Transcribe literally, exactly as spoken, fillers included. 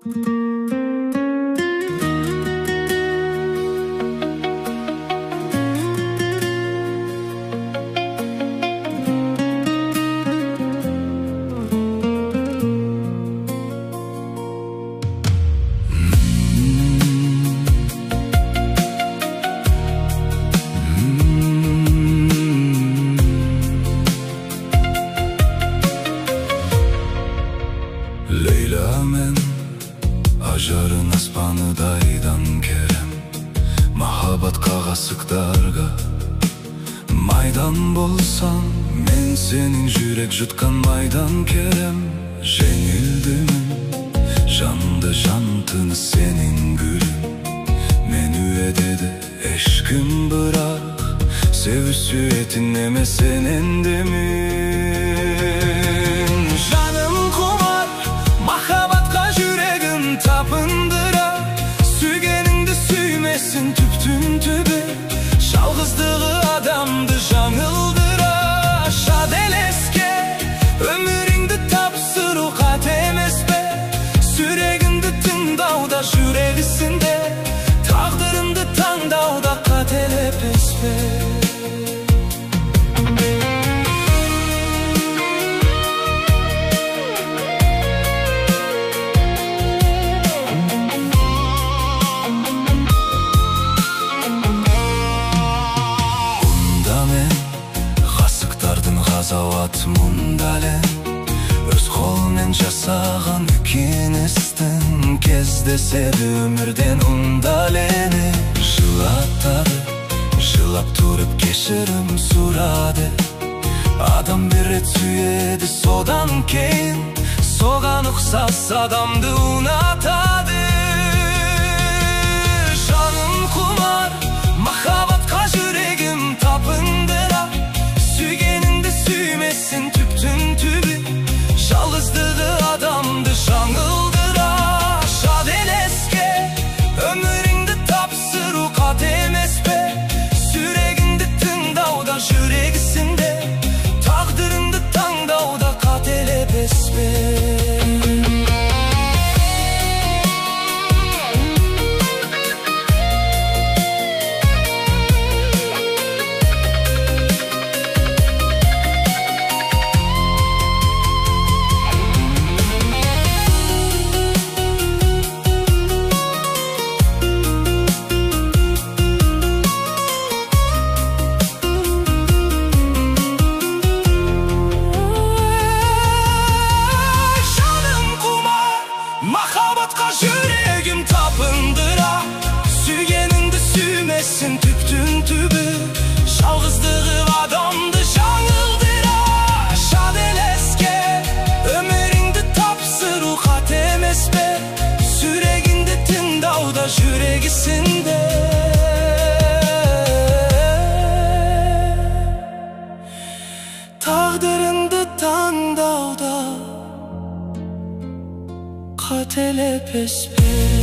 Leyla men ажарын аспаныдайдан керем, махаббат кагасыктарга майдан болсаң, мен сенин жүрек жуткан майдан керем. Жеңилдимин жанды жантыны сенин гүлүм, мен үедеди эшким, бирок себүү сүйетин эмес сенен демин. Жаным кумар махаббатка жүрегим tapındıra, сүйгениңди сүймесин түптүн түбү, жалгыздыгы адамды жаңылдыра. Шад элеске өмүрүңдү тапсыруу кат эмеспи, сүрегиңди тыңдауда жүрегисинде, тагдырыңды таңдауда кателепеспи. Зават мундален өз колунен жасаган кинестин кездесеби өмүрден ундалени жылатады, жылап туруп кеширим сурады. Адам бир рет сүйеди, содан кийин соган уксас адамды унатады. Жаным кумар махаббатка жүрегим tapındıra, sүймесин түптүн түбү, жалгыздыгы адамды жаңылдыра. Шад элеске өмүрүңдү тапсыруу кат эмеспи, сүрегиңди тыңдауда жүрегисинде, тагдырыңды таңдауда кателепеспи. Mахаббатка жүрегим tapındıra, сүйгениңди сүймесин түптүн түбү, жалгыздыгы адамды жаңылдыра. Шад элеске өмүрүңдү тапсыруу кат эмеспи, сүрегиңди тыңдауда жүрегисинде, тагдырыңды таңдауда кателепеспи.